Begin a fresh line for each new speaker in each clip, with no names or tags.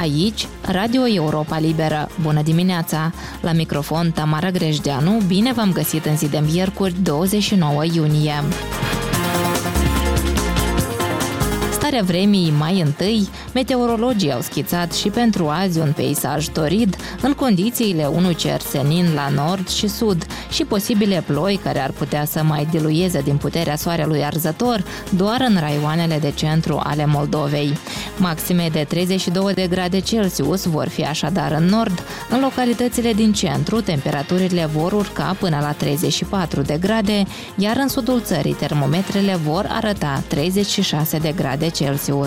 Aici, Radio Europa Liberă. Bună dimineața! La microfon Tamara Grejdeanu, bine v-am găsit în zi de miercuri, 29 iunie. Starea vremii mai întâi, meteorologii au schițat și pentru azi un peisaj torid, în condițiile unui cer senin la nord și sud și posibile ploi care ar putea să mai dilueze din puterea soarelui arzător doar în raioanele de centru ale Moldovei. Maxime de 32 de grade Celsius vor fi așadar în nord, în localitățile din centru temperaturile vor urca până la 34 de grade, iar în sudul țării termometrele vor arăta 36 de grade Celsius.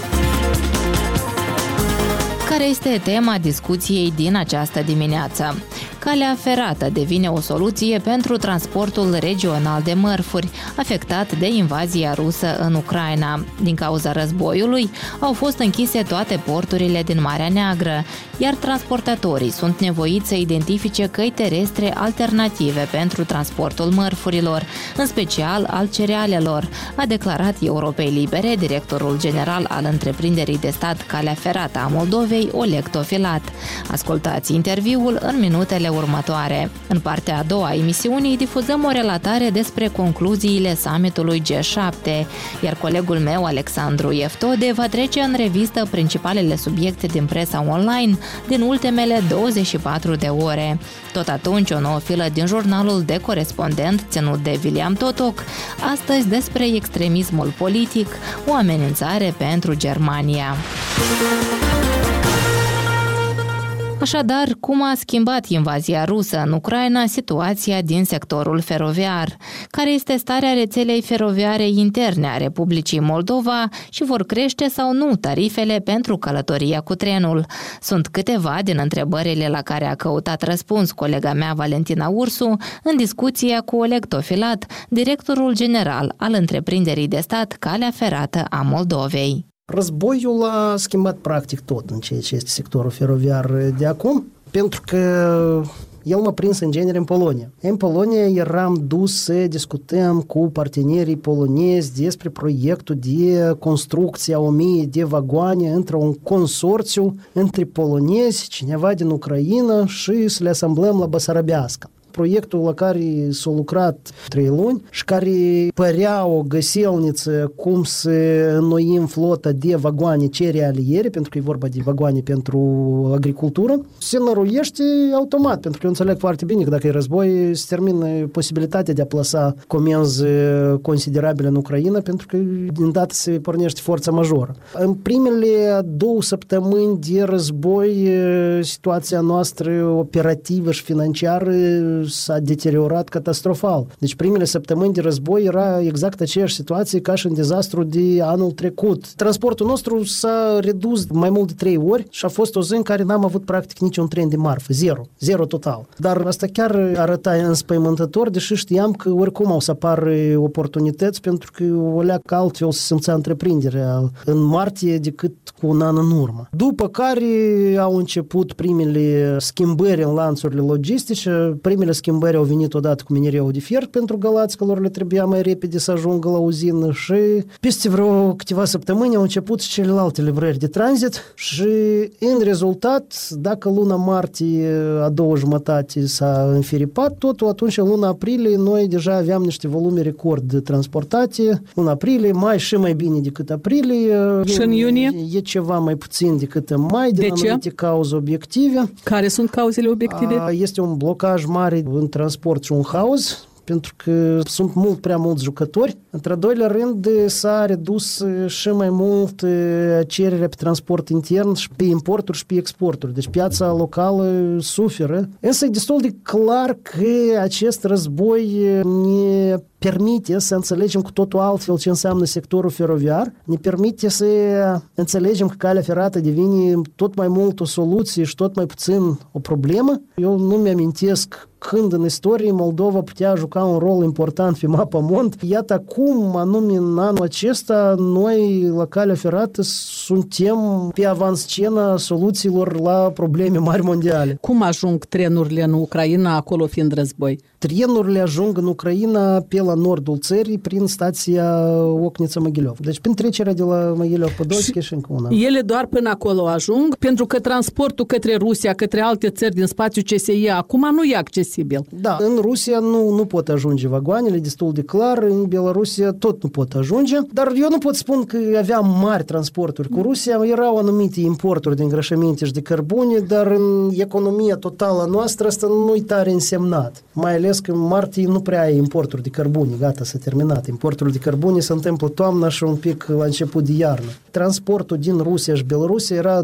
Care este tema discuției din această dimineață? Calea ferată devine o soluție pentru transportul regional de mărfuri, afectat de invazia rusă în Ucraina. Din cauza războiului, au fost închise toate porturile din Marea Neagră, iar transportatorii sunt nevoiți să identifice căi terestre alternative pentru transportul mărfurilor, în special al cerealelor, a declarat Europei Libere directorul general al întreprinderii de stat Calea Ferată a Moldovei, Oleg Tofilat. Ascultați interviul în minutele următoare. În partea a doua a emisiunii difuzăm o relatare despre concluziile summitului G7, iar colegul meu, Alexandru Eftode, va trece în revistă principalele subiecte din presa online din ultimele 24 de ore. Tot atunci, o nouă filă din jurnalul de corespondent ținut de William Totoc, astăzi despre extremismul politic, o amenințare pentru Germania. Așadar, cum a schimbat invazia rusă în Ucraina situația din sectorul feroviar? Care este starea rețelei feroviare interne a Republicii Moldova și vor crește sau nu tarifele pentru călătoria cu trenul? Sunt câteva din întrebările la care a căutat răspuns colega mea Valentina Ursu în discuția cu Oleg Tofilat, directorul general al întreprinderii de stat Calea Ferată a Moldovei.
Războiul a schimbat practic tot în ceea ce este sectorul feroviar de acum, pentru că el m-a prins în genere în Polonia. În Polonia eram dus să discutăm cu partenerii polonezi despre proiectul de construcție a 1000 de vagoane într-un consorțiu între polonezi, cineva din Ucraina și să le asamblăm la Basarabească. Proiectul la care s-a lucrat 3 luni și care părea o găselniță cum să înnoim flota de vagoane cerealiere, pentru că e vorba de vagoane pentru agricultură, se năruiește automat, pentru că eu înțeleg foarte bine că dacă e război, se termină posibilitatea de a plasa comenzi considerabile în Ucraina, pentru că din dată se pornește forța majoră. În primele 2 săptămâni de război, situația noastră operativă și financiară s-a deteriorat catastrofal. Deci primele săptămâni de război era exact aceeași situație ca și în dezastru de anul trecut. Transportul nostru s-a redus mai mult de 3 ori și a fost o zi în care n-am avut practic niciun tren de marfă. Zero total. Dar asta chiar arăta înspăimântător, deși știam că oricum au să apară oportunități, pentru că o leacă altfel se simțea întreprinderea în martie decât cu un an în urmă. După care au început primele schimbări în lanțurile logistice. Primele schimbări au venit odată cu minereul de fier pentru Galați, că lor le trebuia mai repede să ajungă la uzină și peste vreo câteva săptămâni au început și celelalte livrări de tranzit și în rezultat, dacă luna martie a doua jumătate s-a înfiripat totul, atunci în luna aprilie noi deja aveam niște volume record transportate. Luna aprilie, mai și mai bine decât aprilie.
Și în iunie?
E ceva mai puțin decât în mai, din anumite cauze obiective.
Care sunt cauzele obiective?
Este un blocaj mare în transport și un haos, pentru că sunt prea mulți jucători. Într-al doilea rând, s-a redus și mai mult cererea pe transport intern și pe importuri și pe exporturi. Deci piața locală suferă. Însă e destul de clar că acest război ne permite să înțelegem cu totul altfel ce înseamnă sectorul feroviar, ne permite să înțelegem că calea ferată devine tot mai mult o soluție și tot mai puțin o problemă. Eu nu mi-amintesc când în istorie Moldova putea juca un rol important pe mapamont. Iată acum, anume în anul acesta, noi la calea ferată suntem pe avanscena soluțiilor la probleme mari mondiale.
Cum ajung trenurile în Ucraina, acolo fiind război?
trenurile ajung în Ucraina pe la nordul țării prin stația Ocnița-Măghilov. Deci prin trecerea de la Măghilov-Podolski și încă una.
Ele doar până acolo ajung, pentru că transportul către Rusia, către alte țări din spațiul CSI acum nu e accesibil.
Da, în Rusia nu pot ajunge vagoanele, destul de clar, în Belarusia tot nu pot ajunge, dar eu nu pot spun că aveam mari transporturi cu Rusia, erau anumite importuri de îngrășăminte și de cărbune, dar în economia totală noastră asta nu-i tare însemnat. Mai ales că în martie nu prea ai importuri de cărbune, gata, s-a terminat. Importurile de cărbune se întâmplă toamna și un pic la început de iarnă. Transportul din Rusia și Belarusia era 3-4%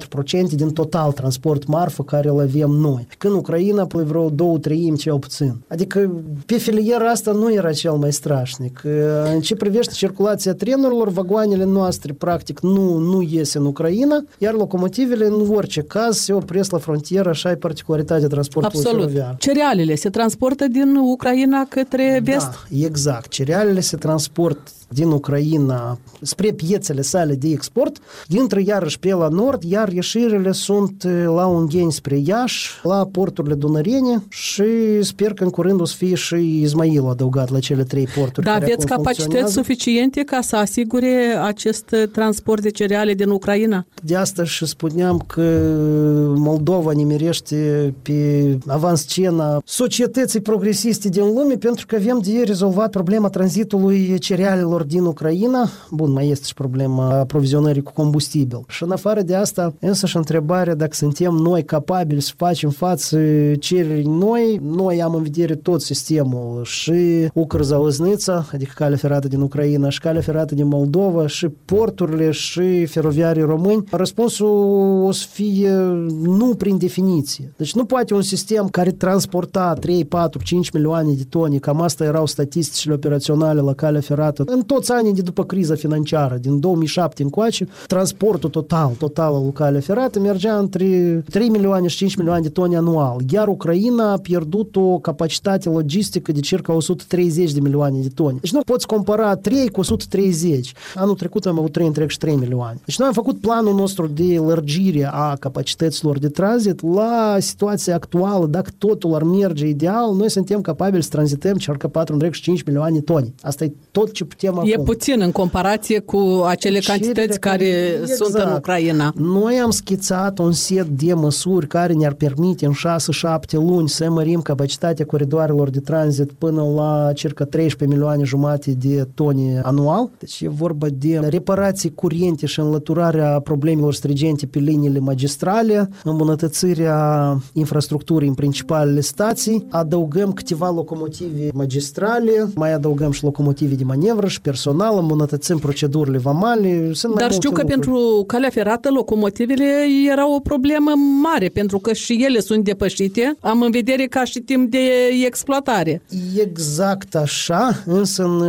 din total transport marfă care îl avem noi. Când Ucraina, vreo 2/3 cel puțin. Adică pe filieră asta nu era cel mai strașnic. În ce privește circulația trenurilor, vagoanele noastre practic nu iese în Ucraina, iar locomotivele în orice caz se opresc la frontieră, așa e particularitatea transportului feroviar.
Cerealele se transportă din Ucraina către vest?
Da, exact. Cerealele se transportă din Ucraina spre piețele sale de export, dintre iarăși pe la nord, iar ieșirile sunt la Ungheni spre Iași, la porturile dunărene și sper că în curând o să fie și Izmailul adăugat la cele 3 porturi.
Dar aveți capacități suficiente ca să asigure acest transport de cereale din Ucraina?
De asta și spuneam că Moldova nimerește pe avanscena societății progresiste din lume pentru că avem de rezolvat problema tranzitului cerealelor din Ucraina. Bun, mai este și problema aprovizionării cu combustibil. Și în afară de asta, însă și întrebarea dacă suntem noi capabili să facem față cererii noi am în vedere tot sistemul și Ucr-Zalăznița, adică calea ferată din Ucraina și calea ferată din Moldova și porturile și feroviarii români. Răspunsul o să fie nu prin definiție. Deci nu poate un sistem care transporta 3, 4, 5 milioane de tone, cam asta erau statisticile operaționale la calea ferată în toți anii de după criza financiară, din 2007 încoace, transportul total al calea ferată mergea între 3 milioane și 5 milioane de tone anual, iar Ucraina a pierdut o capacitate logistică de circa 130 de milioane de tone. Deci nu poți compara 3 cu 130. Anul trecut am avut 3 milioane. Deci noi am făcut planul nostru de lărgire a capacităților de tranzit la situația actuală. Dacă totul ar merge ideal, noi suntem capabili să tranzităm circa 4,5 milioane de tone. Asta e tot ce putem acum.
E puțin în comparație cu acele cantități care sunt în Ucraina.
Noi am schițat un set de măsuri care ne-ar permite în 6-7 luni să mărim capacitatea coridoarelor de tranzit până la circa 13 milioane jumate de tone anual. Deci e vorba de reparații curente și înlăturarea problemelor stringente pe liniile magistrale, îmbunătățirea infrastructurii în principalele stații, adăugăm câteva locomotive magistrale, mai adăugăm și locomotive de manevră și personal, îmbunătățim procedurile vamale.
Dar știu că pentru calea ferată locomotivele erau o problemă mare, pentru că și ele sunt depășite. Am în vedere ca și timp de exploatare.
Exact așa, însă în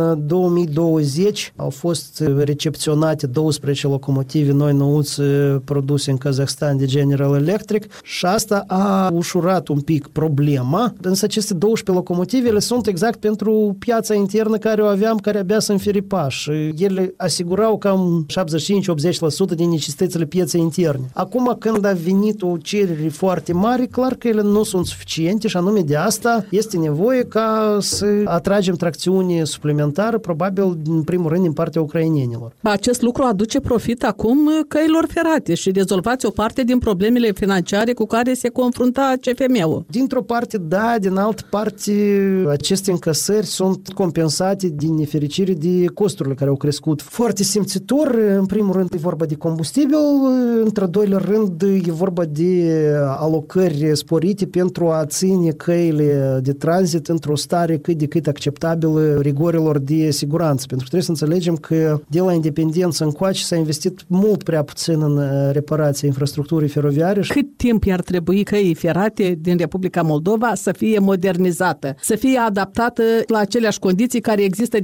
2020 au fost recepționate 12 locomotive noi nouți produse în Kazahstan de General Electric și asta a ușurat un pic problema, însă aceste 12 locomotivele sunt exact pentru piața internă care o aveam, care abia se înfiripa și ele asigurau cam 75-80% din necesitățile pieței interne. Acum, când a venit o cerere foarte mare, clar că ele nu sunt suficiente și anume de asta este nevoie ca să atragem tracțiune suplimentară, probabil, în primul rând, din partea ucrainenilor.
Acest lucru aduce profit acum căilor ferate și rezolvați o parte din problemele financiare cu care se confrunta CFM-ul.
Dintr-o parte, da, din altă parte, aceste încasări sunt compensate din nefericire de costurile care au crescut foarte simțitor. În primul rând e vorba de combustibil, într-al doilea rând e vorba de alocări sporite pentru a ține căile de tranzit într-o stare cât de cât acceptabilă rigorilor de siguranță. Pentru că trebuie să înțelegem că de la independență încoace s-a investit mult prea puțin în reparația infrastructurii feroviare.
Cât timp ar trebui căi ferate din Republica Moldova să fie modernizată, să fie adaptată la aceleași condiții care există, de exemplu,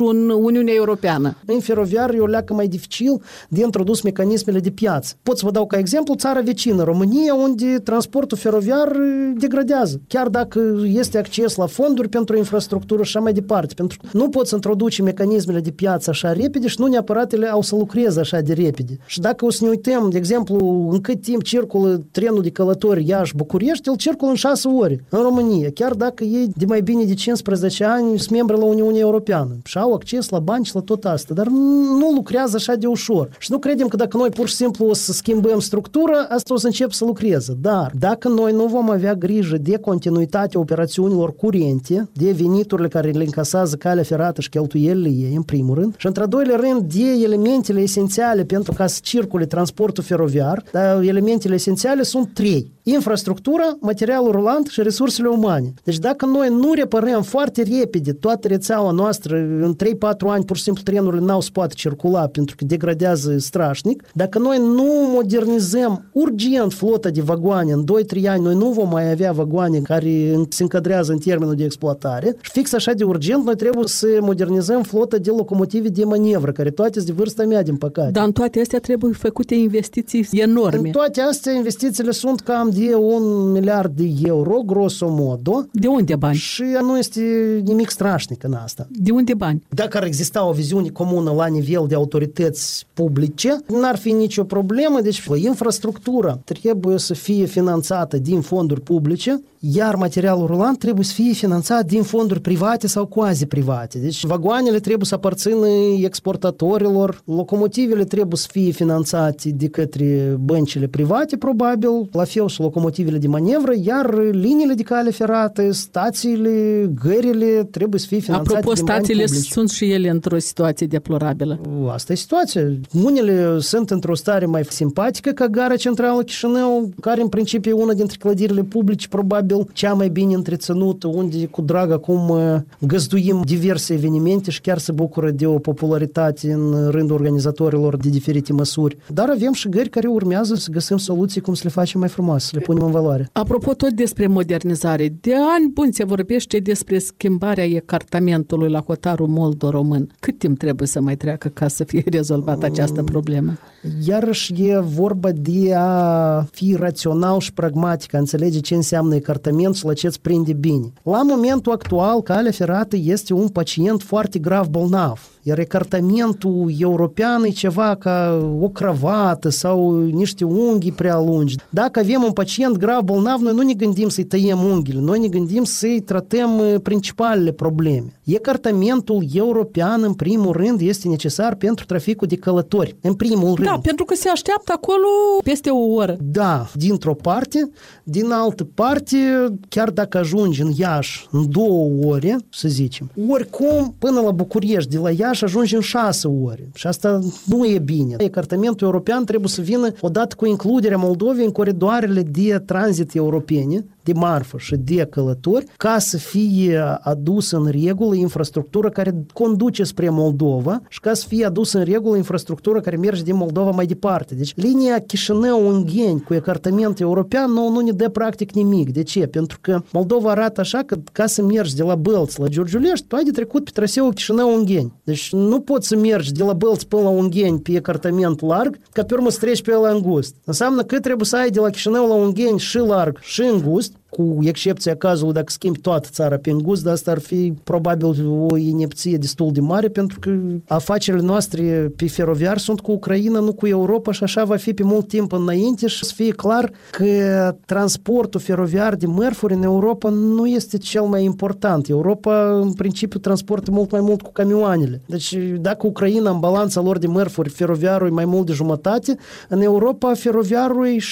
intru în Uniunea Europeană.
În feroviar e o leacă mai dificil de introdus mecanismele de piață. Pot să vă dau ca exemplu țara vecină, România, unde transportul feroviar degradează. Chiar dacă este acces la fonduri pentru infrastructură și așa mai departe. Pentru că nu poți introduce mecanismele de piață așa repede și nu neapărat ele au să lucreze așa de repede. Și dacă o să ne uităm, de exemplu, în cât timp circulă trenul de călători Iași-București, el circulă în 6 ore în România, chiar dacă ei de mai bine de 15 ani sunt membri la Uniunea Europeană și au acces la bani și la tot asta, dar nu lucrează așa de ușor. Și nu credem că dacă noi pur și simplu o să schimbăm structura, asta o să încep să lucreze. Dar dacă noi nu vom avea grijă de continuitatea operațiunilor curente, de veniturile care le încasează calea ferată și cheltuielile ei, în primul rând, și într-al doilea rând de elementele esențiale pentru ca să circule transportul feroviar, dar elementele esențiale sunt 3. Infrastructura, materialul rulant și resursele umane. Deci dacă noi nu reparăm foarte repede toată rețeaua noastră, în 3-4 ani pur și simplu trenurile n-au să poată circula pentru că degradează strașnic, dacă noi nu modernizăm urgent flota de vagoane, în 2-3 ani noi nu vom mai avea vagoane care se încadrează în termenul de exploatare și fix așa de urgent noi trebuie să modernizăm flota de locomotive de manevră, care toate sunt de vârsta mea, din păcate.
Dar în toate astea trebuie făcute investiții enorme.
În toate astea investițiile sunt cam de 1 miliard de euro, grosomodo.
De unde bani?
Și nu este nimic strașnic în asta.
De unde bani?
Dacă ar exista o viziune comună la nivel de autorități publice, n-ar fi nicio problemă. Deci infrastructura trebuie să fie finanțată din fonduri publice, iar materialul rulant trebuie să fie finanțat din fonduri private sau quasi-private. Deci vagoanele trebuie să aparțină exportatorilor, locomotivele trebuie să fie finanțate de către băncile private, probabil, la fel și locomotivele de manevră, iar liniile de cale ferată, stațiile, gările trebuie să fie finanțate
Apropo,
din bani
stațiile
publici.
sunt și ele într-o situație deplorabilă.
Asta e situația. Unele sunt într-o stare mai simpatică ca gara centrală Chișinău, care în principiu e una dintre clădirile publice, probabil cea mai bine întreținută, unde cu drag acum găzduim diverse evenimente și chiar se bucură de o popularitate în rândul organizatorilor de diferite măsuri. Dar avem și gări care urmează să găsim soluții cum să le facem mai frumoase, să le punem în valoare.
Apropo tot despre modernizare, de ani buni se vorbește despre schimbarea ecartamentului la hotarul moldo-român. Cât timp trebuie să mai treacă ca să fie rezolvată această problemă?
Iarăși e vorba de a fi rațional și pragmatic, a înțelege ce înseamnă ecartament și la ce îți prinde bine. La momentul actual, calea ferată este un pacient foarte grav bolnav. Iar ecartamentul european e ceva ca o cravată sau niște unghii prea lungi. Dacă avem un pacient grav bolnav, noi nu ne gândim să-i tăiem unghiile, noi ne gândim să-i tratăm principalele probleme. Ecartamentul european, în primul rând, este necesar pentru traficul de călători. În primul rând.
Da, pentru că se așteaptă acolo peste o oră.
Da, dintr-o parte. Din altă parte, chiar dacă ajungi în Iași în 2 ore, să zicem, oricum, până la București, de la Iași ajungi în 6 ore. Și asta nu e bine. Ecartamentul european trebuie să vină odată cu includerea Moldovei în coridoarele de tranzit europene, de marfă și de călători, ca să fie adusă în regulă infrastructura care conduce spre Moldova și ca să fie adusă în regulă infrastructura care merge din Moldova mai departe. Deci linia Chișinău-Ungheni cu ecartament european nu ne dă practic nimic. De ce? Pentru că Moldova arată așa că ca să mergi de la Bălți la Giurgiulești, tu ai de trecut pe traseul Chișinău-Ungheni. Deci nu poți să mergi de la Bălți până la Ungheni pe ecartament larg, ca pe urmă să treci pe el îngust. Înseamnă că trebuie să ai de la Chișinău la Ungheni și larg și îngust, cu excepția cazului dacă schimbi toată țara pe îngust, dar asta ar fi probabil o inepție destul de mare, pentru că afacerile noastre pe feroviar sunt cu Ucraina, nu cu Europa, și așa va fi pe mult timp înainte și să fie clar că transportul feroviar de mărfuri în Europa nu este cel mai important. Europa, în principiu, transportă mult mai mult cu camioanele. Deci, dacă Ucraina, în balanța lor de mărfuri, feroviarul e mai mult de jumătate, în Europa feroviarul e 7%,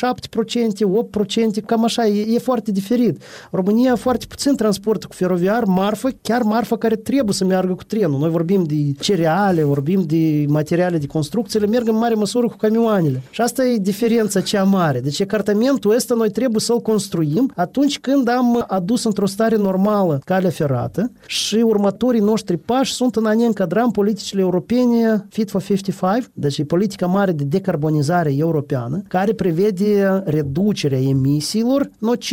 8%, cam așa, e foarte diferit. România foarte puțin transportă cu feroviar, marfă, chiar marfă care trebuie să meargă cu trenul. Noi vorbim de cereale, vorbim de materiale de construcție, le merg în mare măsură cu camioanele. Și asta e diferența cea mare. Deci ecartamentul ăsta noi trebuie să-l construim atunci când am adus într-o stare normală calea ferată și următorii noștri pași sunt în a ne încadra în politicile europene Fit for 55, deci e politica mare de decarbonizare europeană, care prevede reducerea emisiilor nocive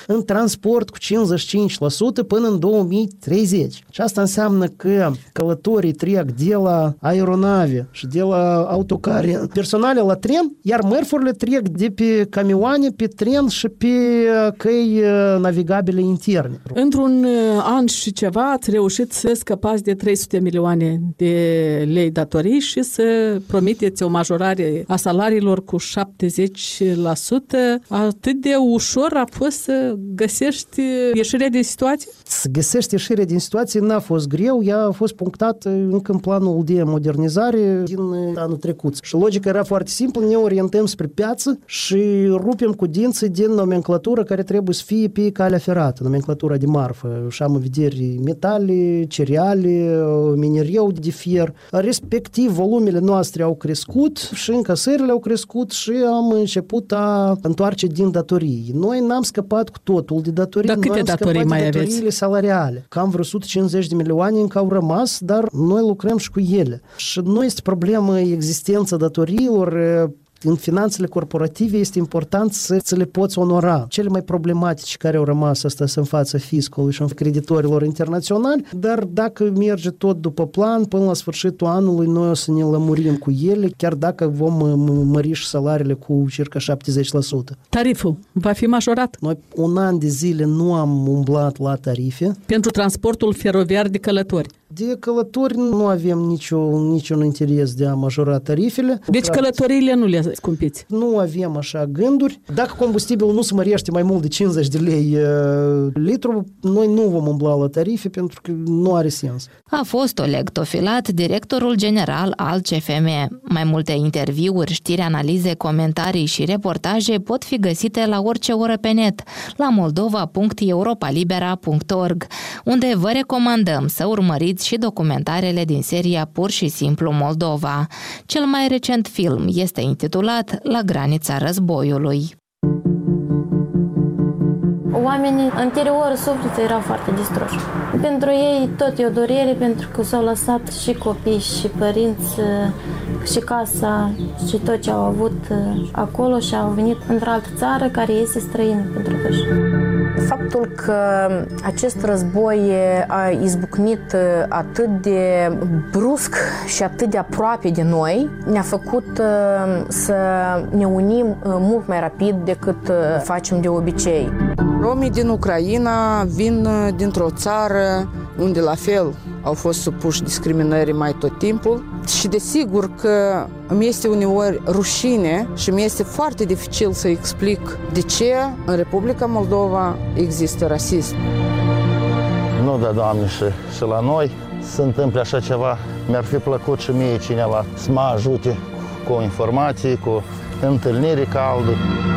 în transport cu 55% până în 2030. Și asta înseamnă că călătorii trec de la aeronave și de la autocare personale la tren, iar mărfurile trec de pe camioane, pe tren și pe căi navigabile interne.
Într-un an și ceva ați reușit să scăpați de 300 milioane de lei datorii și să promiteți o majorare a salariilor cu 70%. Atât de ușor a fost să găsești ieșirea din situație?
Să găsești ieșirea din situație n-a fost greu, ea a fost punctată încă în planul de modernizare din anul trecut. Și logica era foarte simplă, ne orientăm spre piață și rupem cu dinții din nomenclatură care trebuie să fie pe calea ferată, nomenclatura de marfă. Și am în vedere metale, cereale, minereu de fier. Respectiv, volumele noastre au crescut și încasările au crescut și am început a întoarce din datorii. Noi n-am scăpat cu totul de datorii.
Dar câte datorii mai aveți?
Datoriile salariale. Cam vreo 150 de milioane încă au rămas, dar noi lucrăm și cu ele. Și nu este problemă existența datoriilor. În finanțele corporative este important să le poți onora. Cele mai problematice care au rămas asta sunt în fața fiscului și în creditorilor internaționali, dar dacă merge tot după plan, până la sfârșitul anului noi o să ne lămurim cu ele, chiar dacă vom mări și salariile cu circa 70%.
Tariful va fi majorat?
Noi un an de zile nu am umblat la tarife.
Pentru transportul feroviar de călători?
De călători nu avem niciun interes de a majora tarifele.
Deci călătoriile nu le scumpiți?
Nu avem așa gânduri. Dacă combustibilul nu se mărește mai mult de 50 de lei litru, noi nu vom umbla la tarife pentru că nu are sens.
A fost Oleg Tofilat, directorul general al CFM. Mai multe interviuri, știri, analize, comentarii și reportaje pot fi găsite la orice oră pe net, la moldova.europalibera.org, unde vă recomandăm să urmăriți și documentarele din seria Pur și simplu Moldova. Cel mai recent film este intitulat La granița războiului.
Oamenii în interiorul sufletului erau foarte distruși. Pentru ei tot e o durere pentru că s-au lăsat și copii și părinți și casa și tot ce au avut acolo și au venit într-o altă țară care este străină pentru toți.
Faptul că acest război a izbucnit atât de brusc și atât de aproape de noi ne-a făcut să ne unim mult mai rapid decât facem de obicei.
Romii din Ucraina vin dintr-o țară unde la fel au fost supuși discriminării mai tot timpul și desigur că îmi este uneori rușine și mi este foarte dificil să explic de ce în Republica Moldova există rasism.
Nu, da, Doamne, și la noi se întâmplă așa ceva. Mi-ar fi plăcut și mie cineva să mă ajute cu informații, cu întâlniri calde.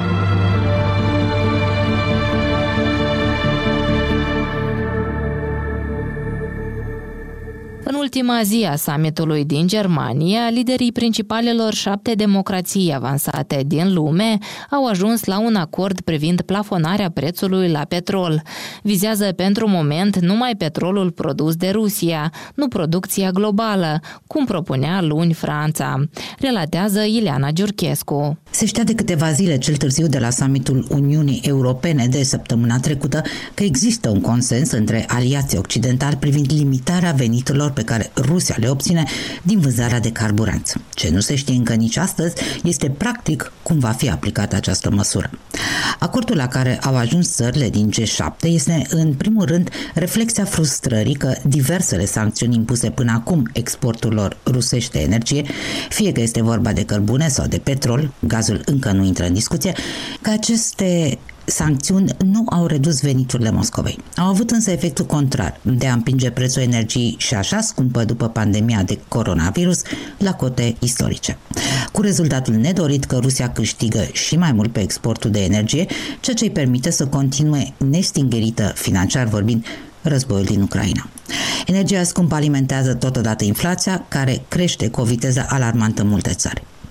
În ultima zi a summitului din Germania, liderii principalelor 7 democrații avansate din lume au ajuns la un acord privind plafonarea prețului la petrol. Vizează pentru moment numai petrolul produs de Rusia, nu producția globală, cum propunea luni Franța. Relatează Ileana Giurchescu.
Se știa de câteva zile cel târziu de la summitul Uniunii Europene de săptămâna trecută că există un consens între aliații occidentali privind limitarea veniturilor pe care Rusia le obține din vânzarea de carburanți. Ce nu se știe încă nici astăzi este practic cum va fi aplicată această măsură. Acordul la care au ajuns țările din G7 este în primul rând reflexia frustrării că diversele sancțiuni impuse până acum exporturilor rusești de energie, fie că este vorba de cărbune sau de petrol, gazul încă nu intră în discuție, că aceste sancțiuni nu au redus veniturile Moscovei. Au avut însă efectul contrar, de a împinge prețul energiei și așa scumpă după pandemia de coronavirus la cote istorice. Cu rezultatul nedorit că Rusia câștigă și mai mult pe exportul de energie, ceea ce îi permite să continue nestingerită financiar vorbind războiul din Ucraina. Energia scumpă alimentează totodată inflația, care crește cu o viteză alarmantă în multe țări.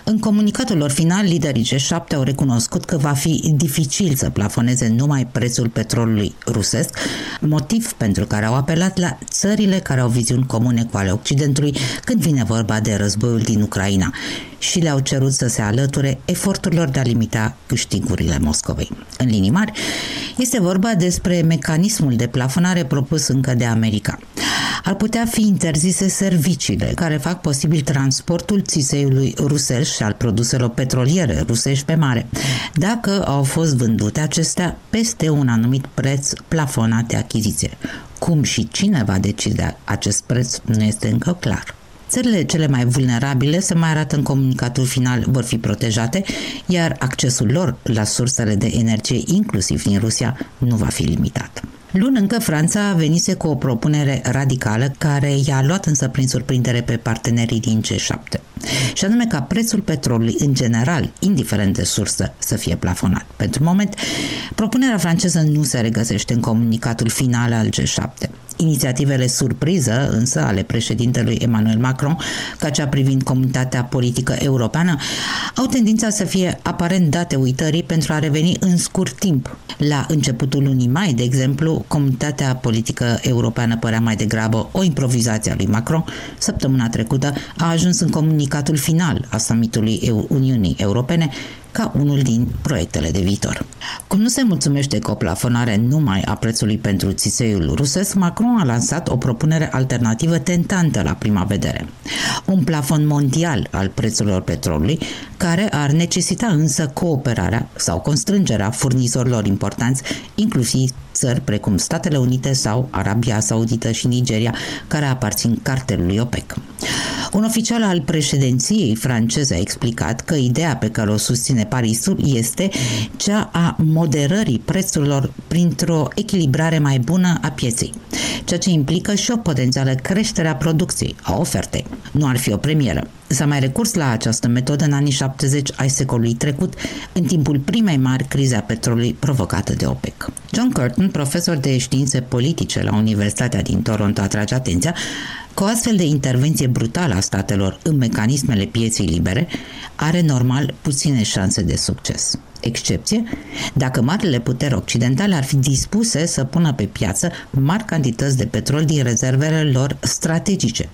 În comunicatul lor final, liderii G7 au recunoscut că va fi dificil să plafoneze numai prețul petrolului rusesc, motiv pentru care au apelat la țările care au viziuni comune cu ale Occidentului când vine vorba de războiul din Ucraina și le-au cerut să se alăture eforturilor de a limita câștigurile Moscovei. În linii mari, este vorba despre mecanismul de plafonare propus încă de America. Ar putea fi interzise serviciile care fac posibil transportul țițeiului rusesc și al produselor petroliere rusești pe mare, dacă au fost vândute acestea peste un anumit preț plafonat de achiziție. Cum și cine va decide acest preț nu este încă clar. Țările cele mai vulnerabile, se mai arată în comunicatul final, vor fi protejate, iar accesul lor la sursele de energie, inclusiv din Rusia, nu va fi limitat. Luni încă Franța venise cu o propunere radicală care i-a luat însă prin surprindere pe partenerii din G7, și anume ca prețul petrolului în general, indiferent de sursă, să fie plafonat. Pentru moment, propunerea franceză nu se regăsește în comunicatul final al G7. Inițiativele surpriză, însă, ale președintelui Emmanuel Macron, ca cea privind comunitatea politică europeană, au tendința să fie aparent date uitării pentru a reveni în scurt timp. La începutul lunii mai, de exemplu, comunitatea politică europeană părea mai degrabă o improvizație a lui Macron. Săptămâna trecută a ajuns în comunicatul final a summitului Uniunii Europene ca unul din proiectele de viitor. Cum nu se mulțumește cu o plafonare numai a prețului pentru țițeiul rusesc, Macron a lansat o propunere alternativă tentantă la prima vedere. Un plafon mondial al prețurilor petrolului, care ar necesita însă cooperarea sau constrângerea furnizorilor importanți, inclusiv țări precum Statele Unite sau Arabia Saudită și Nigeria, care aparțin cartelului OPEC. Un oficial al președinției franceze a explicat că ideea pe care o susține Parisul este cea a moderării prețurilor printr-o echilibrare mai bună a pieței, ceea ce implică și o potențială creștere a producției, a ofertei. Nu ar fi o premieră. S-a mai recurs la această metodă în anii 70 ai secolului trecut, în timpul primei mari crize a petrolului provocată de OPEC. John Curtin, profesor de științe politice la Universitatea din Toronto, atrage atenția că o astfel de intervenție brutală a statelor în mecanismele pieței libere are normal puține șanse de succes. Excepție, dacă marile puteri occidentale ar fi dispuse să pună pe piață mari cantități de petrol din rezervele lor strategice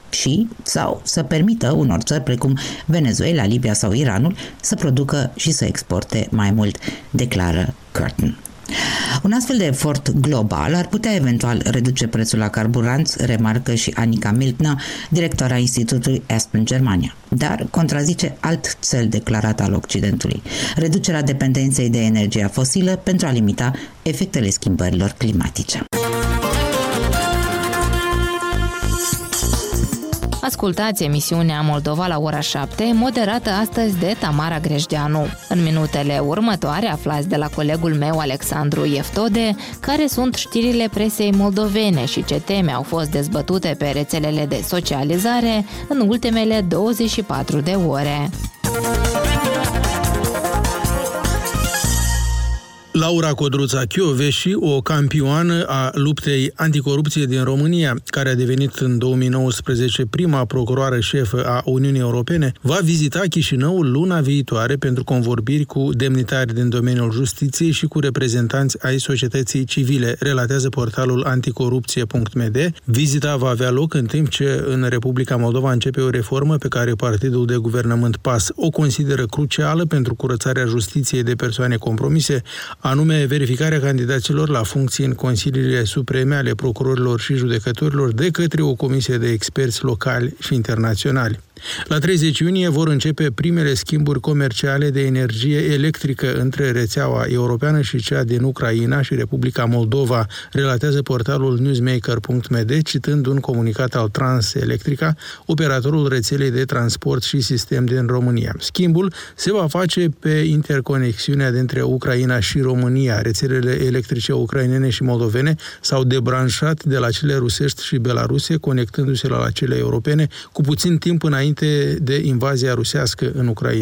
sau să permită unor țări precum Venezuela, Libia sau Iranul să producă și să exporte mai mult, declară Curtin. Un astfel de efort global ar putea eventual reduce prețul la carburanți, remarcă și Annika Miltner, directoarea Institutului Aspen Germania, dar contrazice alt cel declarat al Occidentului: reducerea dependenței de energia fosilă pentru a limita efectele schimbărilor climatice.
Ascultați emisiunea Moldova la ora 7, moderată astăzi de Tamara Grejdeanu. În minutele următoare aflați de la colegul meu Alexandru Ieftode care sunt știrile presei moldovene și ce teme au fost dezbătute pe rețelele de socializare în ultimele 24 de ore.
Laura Codruța Chioveși, o campioană a luptei anticorupție din România, care a devenit în 2019 prima procuroară șefă a Uniunii Europene, va vizita Chișinăul luna viitoare pentru convorbiri cu demnitari din domeniul justiției și cu reprezentanți ai societății civile, relatează portalul anticorupție.md. Vizita va avea loc în timp ce în Republica Moldova începe o reformă pe care partidul de guvernământ PAS o consideră crucială pentru curățarea justiției de persoane compromise, anume verificarea candidaților la funcții în consiliile supreme ale procurorilor și judecătorilor de către o comisie de experți locali și internaționali. La 30 iunie vor începe primele schimburi comerciale de energie electrică între rețeaua europeană și cea din Ucraina și Republica Moldova, relatează portalul newsmaker.md, citând un comunicat al Transelectrica, operatorul rețelei de transport și sistem din România. Schimbul se va face pe interconexiunea dintre Ucraina și România. Rețelele electrice ucrainene și moldovene s-au debranșat de la cele rusești și belaruse, conectându-se la cele europene cu puțin timp înainte de invazia rusească în Ucraina.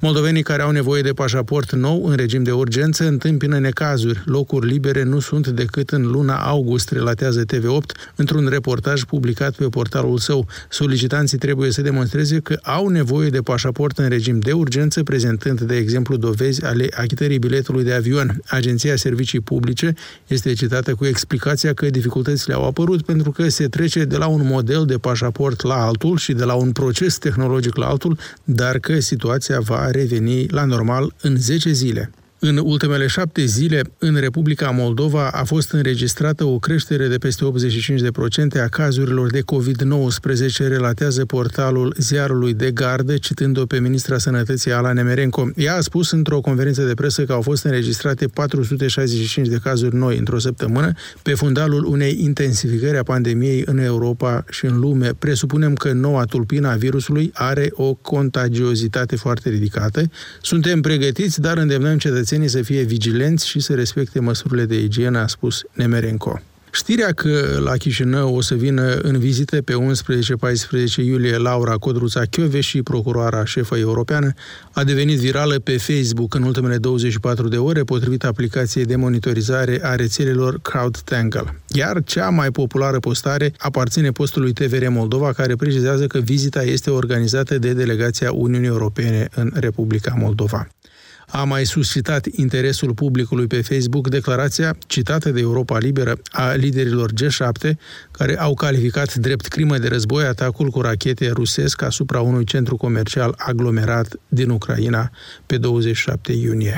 Moldovenii care au nevoie de pașaport nou în regim de urgență întâmpină necazuri. Locuri libere nu sunt decât în luna august, relatează TV8 într-un reportaj publicat pe portalul său. Solicitanții trebuie să demonstreze că au nevoie de pașaport în regim de urgență, prezentând, de exemplu, dovezi ale achitării biletului de avion. Agenția Servicii Publice este citată cu explicația că dificultățile au apărut pentru că se trece de la un model de pașaport la altul și de la un proces tehnologic la altul, dar că situația va reveni la normal în 10 zile. În ultimele 7 zile, în Republica Moldova a fost înregistrată o creștere de peste 85% a cazurilor de COVID-19, relatează portalul Ziarului de Gardă, citând-o pe ministra Sănătății Ala Nemerenko. Ea a spus într-o conferință de presă că au fost înregistrate 465 de cazuri noi într-o săptămână, pe fundalul unei intensificări a pandemiei în Europa și în lume. Presupunem că noua tulpină a virusului are o contagiozitate foarte ridicată. Suntem pregătiți, dar îndemnăm cetățenii să fie vigilenți și să respecte măsurile de igienă, a spus Nemerenko. Știrea că la Chișinău o să vină în vizită pe 11-14 iulie Laura Codruța-Kövesi și procuroara șefă europeană a devenit virală pe Facebook în ultimele 24 de ore, potrivit aplicației de monitorizare a rețelelor CrowdTangle. Iar cea mai populară postare aparține postului TVR Moldova, care precizează că vizita este organizată de delegația Uniunii Europene în Republica Moldova. A mai suscitat interesul publicului pe Facebook declarația citată de Europa Liberă a liderilor G7, care au calificat drept crimă de război atacul cu rachete rusesc asupra unui centru comercial aglomerat din Ucraina pe 27 iunie.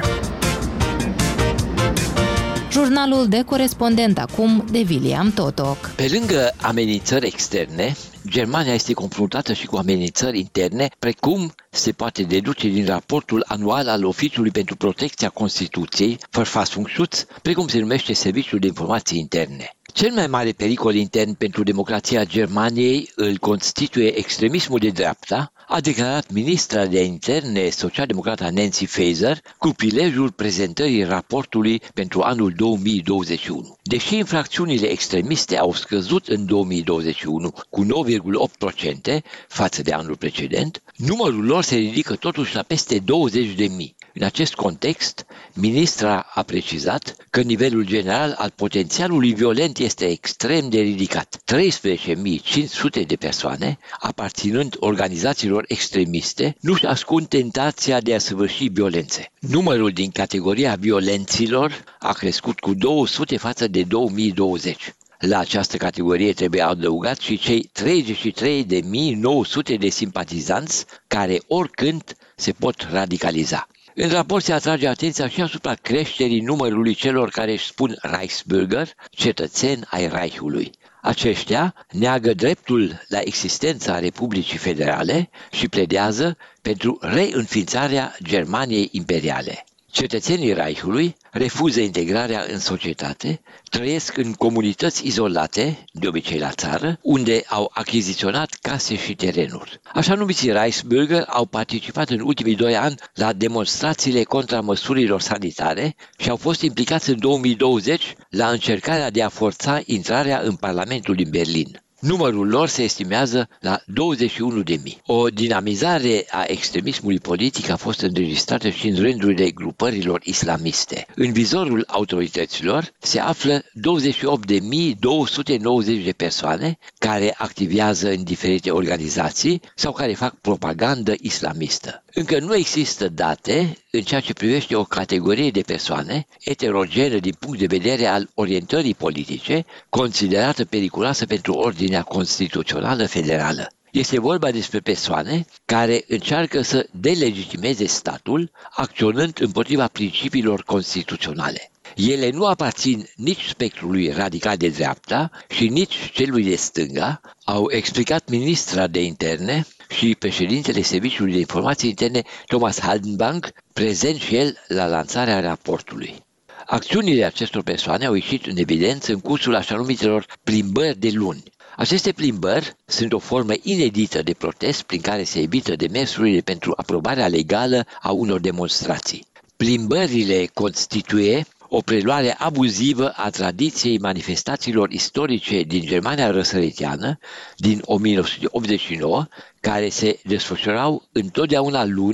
Jurnalul de corespondent acum de William Totoc.
Pe lângă amenințări externe, Germania este confruntată și cu amenințări interne, precum se poate deduce din raportul anual al Oficiului pentru Protecția Constituției, Verfassungsschutz, precum se numește Serviciul de Informații Interne. Cel mai mare pericol intern pentru democrația Germaniei îl constituie extremismul de dreapta, a declarat ministra de interne socialdemocrata Nancy Faeser cu prilejul prezentării raportului pentru anul 2021. Deși infracțiunile extremiste au scăzut în 2021 cu 9,8% față de anul precedent, numărul lor se ridică totuși la peste 20.000. În acest context, ministra a precizat că nivelul general al potențialului violent este extrem de ridicat. 13.500 de persoane, aparținând organizațiilor extremiste, nu-și ascund tentația de a săvârși violențe. Numărul din categoria violenților a crescut cu 200 față de 2020. La această categorie trebuie adăugat și cei 33.900 de simpatizanți care oricând se pot radicaliza. În raport se atrage atenția și asupra creșterii numărului celor care își spun Reichsbürger, cetățeni ai Reichului. Aceștia neagă dreptul la existența Republicii Federale și pledează pentru reînființarea Germaniei imperiale. Cetățenii Reichului refuză integrarea în societate, trăiesc în comunități izolate, de obicei la țară, unde au achiziționat case și terenuri. Așa numiții Reichsbürger au participat în ultimii 2 ani la demonstrațiile contra măsurilor sanitare și au fost implicați în 2020 la încercarea de a forța intrarea în Parlamentul din Berlin. Numărul lor se estimează la 21.000. O dinamizare a extremismului politic a fost înregistrată și în rândurile grupărilor islamiste. În vizorul autorităților se află 28.290 de persoane care activează în diferite organizații sau care fac propagandă islamistă. Încă nu există date în ceea ce privește o categorie de persoane eterogenă din punct de vedere al orientării politice, considerată periculoasă pentru ordinea constituțională federală. Este vorba despre persoane care încearcă să delegitimeze statul, acționând împotriva principiilor constituționale. Ele nu aparțin nici spectrului radical de dreapta și nici celui de stânga, au explicat ministra de interne și președintele Serviciului de Informații Interne Thomas Haldenbank, prezent și el la lansarea raportului. Acțiunile acestor persoane au ieșit în evidență în cursul așa numitelor plimbări de luni. Aceste plimbări sunt o formă inedită de protest prin care se evită demersurile pentru aprobarea legală a unor demonstrații. Plimbările constituie o preluare abuzivă a tradiției manifestațiilor istorice din Germania răsăriteană din 1989, care se desfășurau întotdeauna luni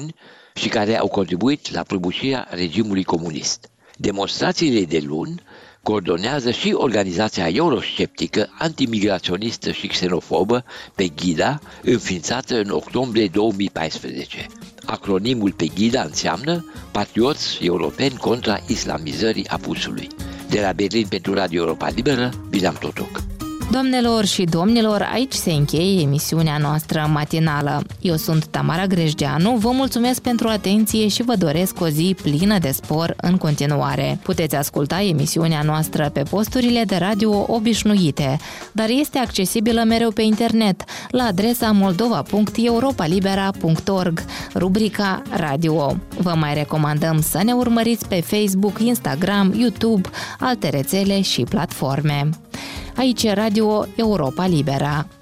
și care au contribuit la prăbușirea regimului comunist. Demonstrațiile de luni coordonează și organizația eurosceptică, antimigraționistă și xenofobă Pegida, înființată în octombrie 2014. Acronimul Pegida înseamnă Patrioți Europeni contra Islamizării Apusului. De la Berlin pentru Radio Europa Liberă, Bilam Totoc.
Doamnelor și domnilor, aici se încheie emisiunea noastră matinală. Eu sunt Tamara Grejdeanu, vă mulțumesc pentru atenție și vă doresc o zi plină de spor în continuare. Puteți asculta emisiunea noastră pe posturile de radio obișnuite, dar este accesibilă mereu pe internet, la adresa moldova.europalibera.org, rubrica Radio. Vă mai recomandăm să ne urmăriți pe Facebook, Instagram, YouTube, alte rețele și platforme. Aici e Radio Europa Libera.